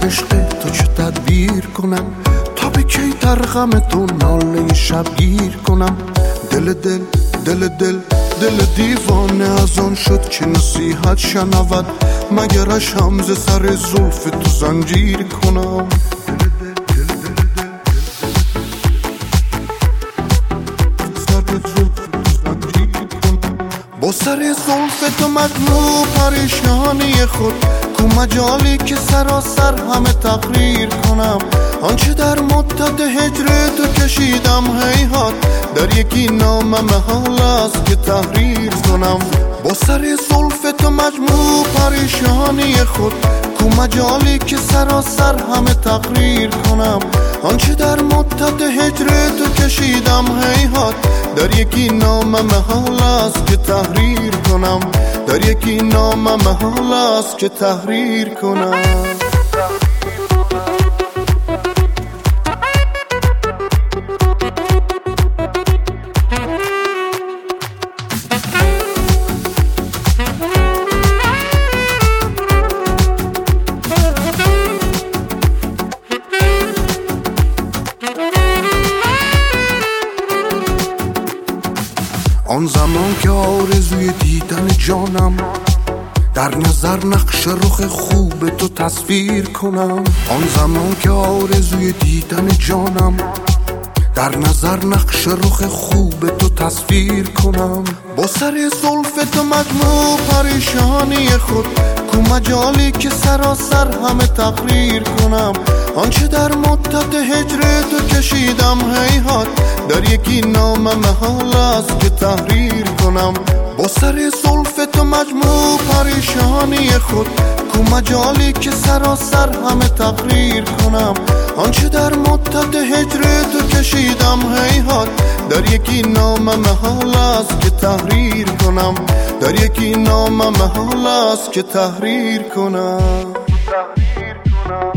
عشق تو چه تدبیر کنم، تا به کی در غم تو ناله شبگیر کنم. دل دل دل دل دل دیوانه از آن شد که نصیحت شنود، مگرش هم ز سر زلف تو زنجیر کنم. با سر زلف تو مجموع پریشانی خود، کو مجالی که سراسر همه تقریر کنم. آنچه در مدت هجر تو کشیدم هیهات، در یکی نامه محال است که تحریر کنم. با سر زلف تو مجموع پریشانی خود، کو مجالی که سراسر همه تقریر کنم. آنچه در مدت هجر تو کشیدم هیهات، در یکی نامه محال است که تحریر کنم. در یکی نامه محال است که تحریر کنم. آن زمان که آرزوی دیدن جانم، در نظر نقش رخ خوب تو تصویر کنم. آن زمان که آرزوی دیدن جانم، در نظر نقش رخ خوب تو تصویر کنم. با سر زلف تو مجموع پریشانی خود، کو مجالی که سراسر همه تقریر کنم. آنچه در مدت هجر تو کشیدم هیهات، در یکی نامه محال است که تحریر کنم. با سر زلف تو مجموع پریشانی خود، کو مجالی که سراسر همه تقریر کنم. آنچه در مدت هجر تو کشیدم هیهات، در یکی نامه محال است که تحریر کنم. در یکی نامه محال است که تحریر کنم.